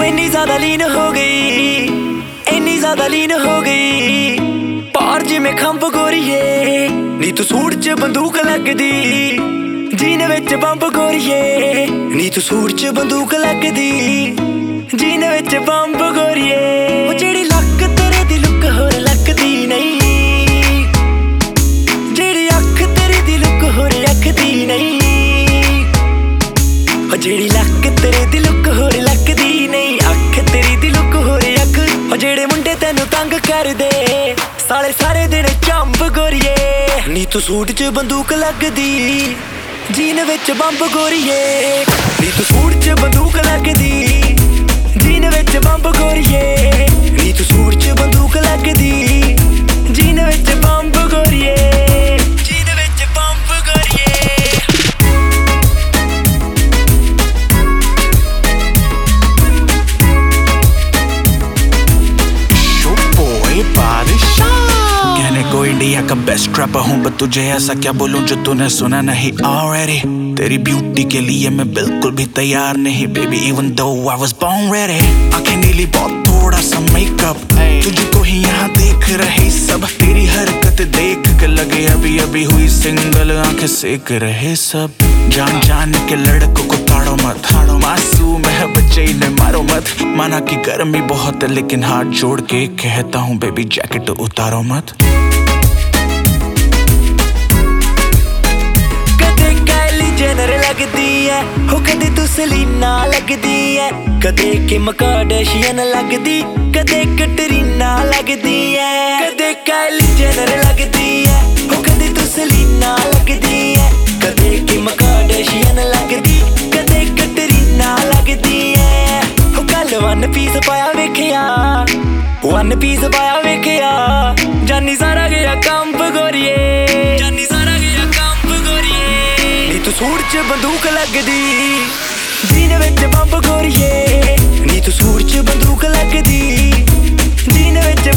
ਇੰਨੀ ਜ਼ਿਆਦਾ ਲੀਨ ਹੋ ਗਈ, ਇੰਨੀ ਜ਼ਿਆਦਾ ਲੀਨ ਹੋ ਗਈ ਪਾਰ ਜਿਵੇਂ ਖੰਭ ਗੋਰੀਏ ਨੀ ਤੂੰ ਸੂਟ 'ਚ ਬੰਦੂਕ ਲੱਗਦੀ, ਜੀਨ ਵਿੱਚ ਬੰਬ ਗੋਰੀਏ ਨੀ ਤੂੰ ਸੂਟ 'ਚ ਬੰਦੂਕ ਲੱਗਦੀ, ਜੀਨ ਵਿੱਚ ਬੰਬ ਗੋਰੀਏ। ਉਹ ਜਿਹੜੀ ਲੱਕ ਤੇਰੇ ਦੀ ਲੁੱਕ ਹੋਰ ਲੱਗਦੀ ਨਹੀਂ, ਜਿਹੜੀ ਅੱਖ ਤੇਰੀ ਦੀ ਲੁੱਕ ਹੋਰ ਰੱਖਦੀ ਨਹੀਂ, ਉਹ ਜਿਹੜੀ ਲੱਕ ਤੇਰੇ ਦੀ ਲੁੱਕ ਹੋਰ ਲੱਗਦੀ ਨਹੀਂ, ਅੱਖ ਤੇਰੀ ਦੀ ਲੁੱਕ ਹੋਰ ਅੱਖ। ਉਹ ਜਿਹੜੇ ਮੁੰਡੇ ਤੈਨੂੰ ਤੰਗ ਕਰਦੇ ਸਾਲੇ ਸਾਰੇ ਦਿਨ ਚੰਬ ਗੋਰੀਏ ਨੀ ਤੂੰ ਸੂਟ 'ਚ ਬੰਦੂਕ ਲੱਗਦੀ, ਜੀਨ ਵਿੱਚ ਬੰਬ ਗੋਰੀਏ ਨੀ ਤੂੰ ਸੂਟ 'ਚ ਬੰਦੂਕ ਲੱਗਦੀ, ਜੀਨ ਵਿੱਚ ਬੰਬ ਗੋਰੀਏ ਨੀ ਤੂੰ ਸੂਟ 'ਚ ਬੰਦੂਕ ਲੱਗਦੀ, ਜੀਨ ਵਿੱਚ ਬੰਬ ਗੋਰੀਏ, ਜੀਨ ਵਿੱਚ ਬੰਬ ਗੋਰੀਏ। को इंडिया का बेस्ट रैपर हूँ बट तुझे ऐसा क्या बोलूं जो तूने सुना नहीं ऑलरेडी। तेरी ब्यूटी के लिए मैं बिल्कुल भी तैयार नहीं baby even though I was born ready. आंखें नीली बहुत थोड़ा सा मेकअप तुझको ही यहाँ देख रहे सब, तेरी हरकत देख के लगे अभी अभी हुई सिंगल, आंखें सेक रहे सब। जान जान के लड़कों को ताड़ो मत, मासूम है बच्चे इन्हें मारो मत। माना कि गर्मी बहुत है लेकिन हाथ जोड़ के कहता हूँ बेबी जैकेट उतारो मत। जेनर लगदी है हो कदे तू सलीना लगदी है, कदे किम कार्दाशियन लगदी, कदे कैटरीना लगदी है, कदे काइली जेनर लगदी है हो कदे तू सलीना लगदी है, कदे किम कार्दाशियन लगदी, कदे कैटरीना लगदी है। हो कल वन पीस पाया वेखिया, वन पीस पाया वेखिया जानी सारा गया कंप गोरीए, जानी सारा गया कंप गोरीए नी तू सूट 'ਚ ਬੰਦੂਕ ਲੱਗਦੀ, ਜੀਨ ਵਿੱਚ ਬੰਬ ਗੋਰੀਏ ਨੀ ਤੂੰ ਸੂਟ 'ਚ ਬੰਦੂਕ ਲੱਗਦੀ, ਜੀਨ ਵਿੱਚ